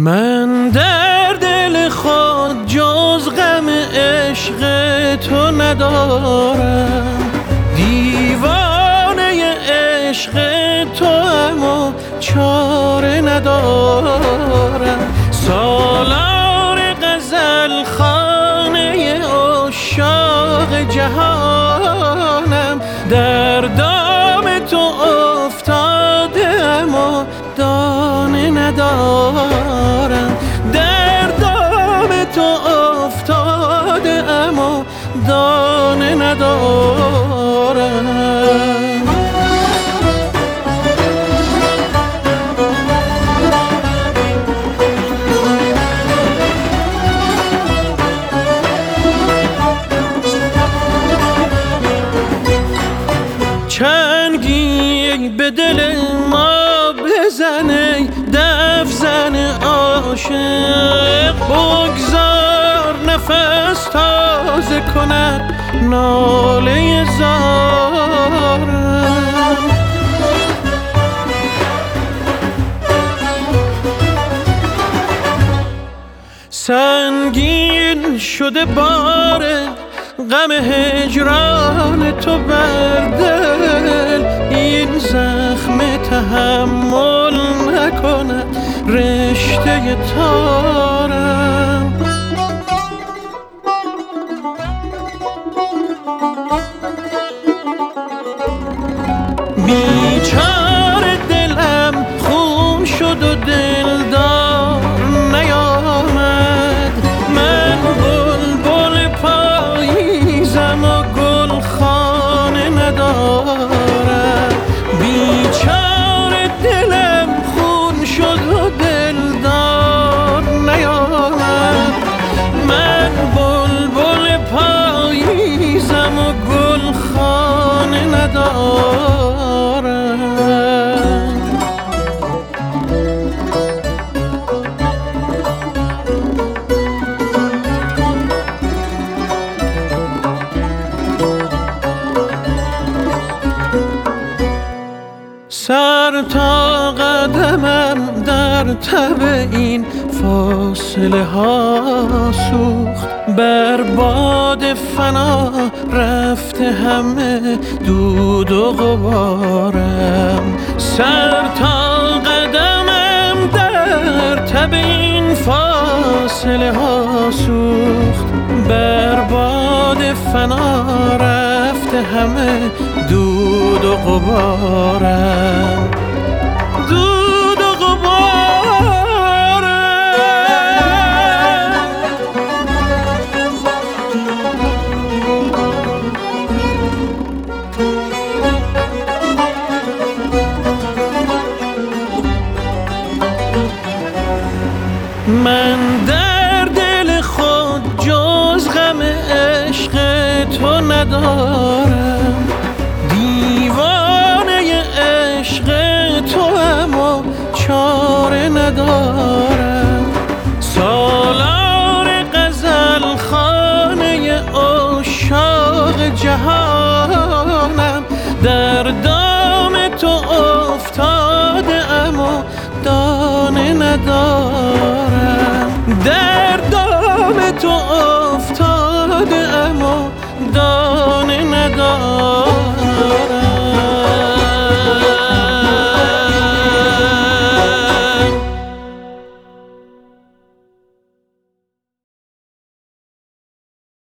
من در دل خود جز غم عشق تو ندارم، دیوانه عشق تو اما چاره ندارم. سالار غزل خانه عشاق جهانم، در دام تو افتاده اما دانه ندارم. در دام تو افتاده اما دانه ندارم. چنگی به دل ما بزنه، دف زن عاشق، بگذار نفس تازه کند ناله زارم. سنگین شده بار غم هجران تو بر دل، این زخم تحمل نکند رشته تارم. بیچاره دلم خون شد و دلدار نیامد، من بلبل پاییزم و گلخانه ندارم. بیچاره دلم خون شد و دلدار نیامد، من بلبل پاییزم و گلخانه ندارم. سر تا قدمم در تب این فاصله ها سوخت، بر باد فنا رفته همه دود و غبارم. سر تا قدمم در تب این فاصله ها سوخت، بر باد فنا رفته همه دود و غبارم. دود و غبارم. من در دل خود جز غم عشق تو ندارم، دیوانه عشق تو اما چاره ندارم. سالار غزل خانه عشاق جهانم، در دام تو افتاده اما دانه ندارم. در دام تو افتاده اما دانه ندارم.